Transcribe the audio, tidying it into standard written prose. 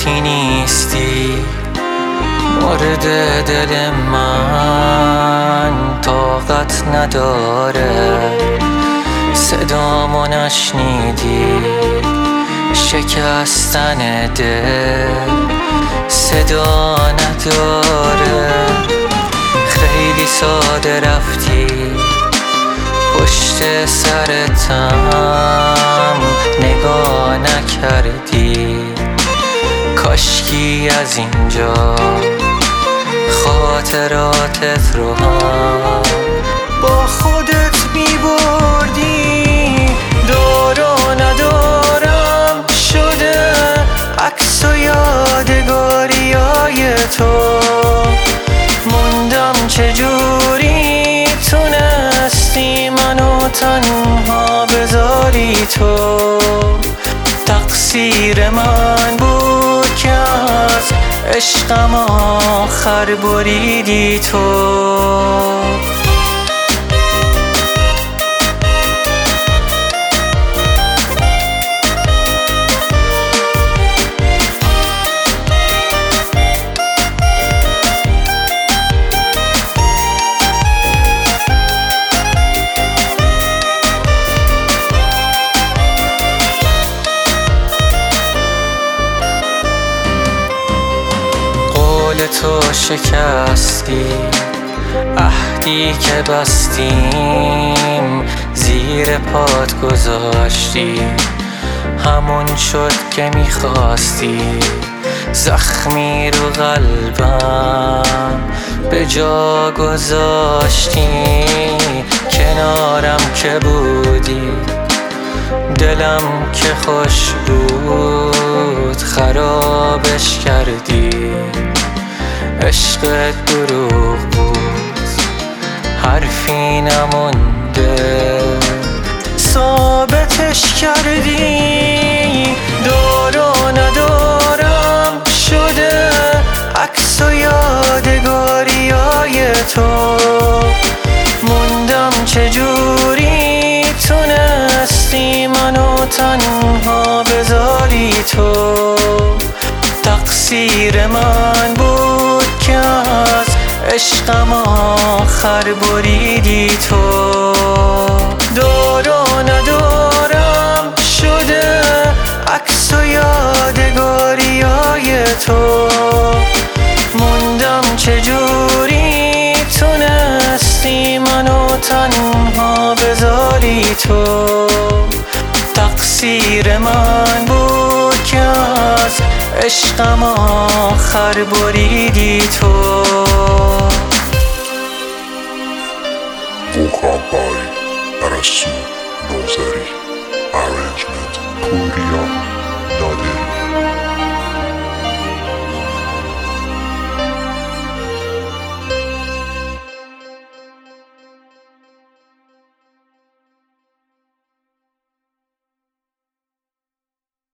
یکی نیستی مورد دل من طاقت نداره، صدامو نشنیدی شکستن دل صدا نداره. خیلی ساده رفتی پشت سرتم نگاه نکردی، کاشکی از اینجا خاطراتت رو هم با خودت میبردی. دار و ندارم شده عکس و یادگاریای تو، موندم چجوری تونستی منو تنها بذاری تو. تقصیر من بود که از عشقم آخر بریدی تو. تو شکستی عهدی که بستیم زیر پات گذاشتی، همون شد که میخواستی. زخمی رو قلبم به جا گذاشتی، کنارم که بودی دلم که خوش بود خرابش کردی. عشقت دروغ بود حرفی نمونده ثابتش کردی. دار و ندارم شده عکس و یادگاریای تو، موندم چجوری تونستی منو تنها بذاری تو. تقصیر من بود که از عشقم آخر بریدی تو. دار و ندارم شده عکس و یادگاریای تو، موندم چجوری تونستی منو تنها بذاری تو. تقصیر من بود که از عشقم آخر بریدی تو. Volkan Bay Arasu